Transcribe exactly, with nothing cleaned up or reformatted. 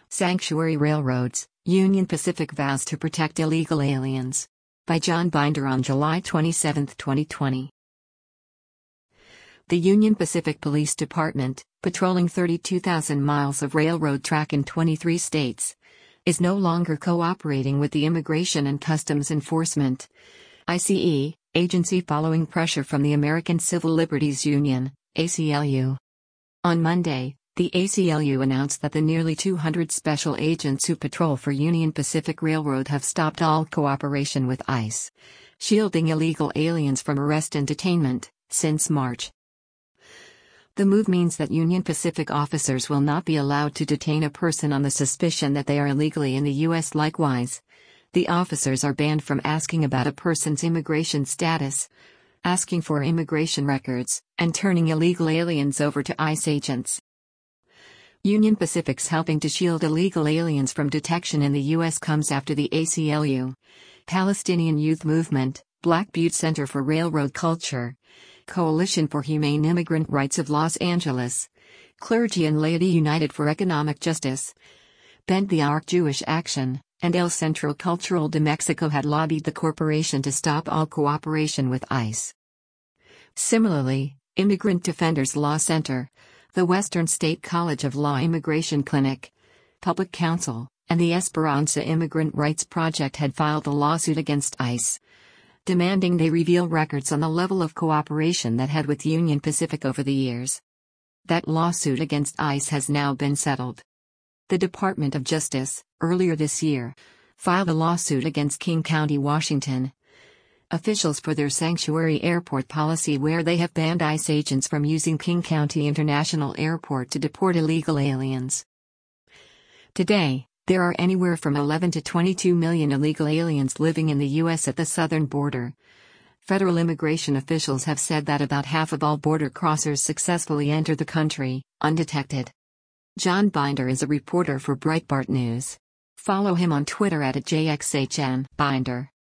Sanctuary Railroads, Union Pacific vows to protect illegal aliens. By John Binder on July twenty-seventh, twenty twenty. The Union Pacific Police Department, patrolling thirty-two thousand miles of railroad track in twenty-three states, is no longer cooperating with the Immigration and Customs Enforcement (I C E) agency following pressure from the American Civil Liberties Union, A C L U. On Monday, the A C L U announced that the nearly two hundred special agents who patrol for Union Pacific Railroad have stopped all cooperation with ICE, shielding illegal aliens from arrest and detainment, since March. The move means that Union Pacific officers will not be allowed to detain a person on the suspicion that they are illegally in the U S Likewise, the officers are banned from asking about a person's immigration status, asking for immigration records, and turning illegal aliens over to ICE agents. Union Pacific's helping to shield illegal aliens from detection in the U S comes after the A C L U, Palestinian Youth Movement, Black Butte Center for Railroad Culture, Coalition for Humane Immigrant Rights of Los Angeles, Clergy and Laity United for Economic Justice, Bend the Arc Jewish Action, and El Centro Cultural de Mexico had lobbied the corporation to stop all cooperation with ICE. Similarly, Immigrant Defenders Law Center, the Western State College of Law Immigration Clinic, Public Counsel, and the Esperanza Immigrant Rights Project had filed a lawsuit against ICE, demanding they reveal records on the level of cooperation that had with Union Pacific over the years. That lawsuit against ICE has now been settled. The Department of Justice, earlier this year, filed a lawsuit against King County, Washington, officials for their sanctuary airport policy where they have banned ICE agents from using King County International Airport to deport illegal aliens. Today, there are anywhere from eleven to twenty-two million illegal aliens living in the U S at the southern border. Federal immigration officials have said that about half of all border crossers successfully enter the country, undetected. John Binder is a reporter for Breitbart News. Follow him on Twitter at J X H N Binder.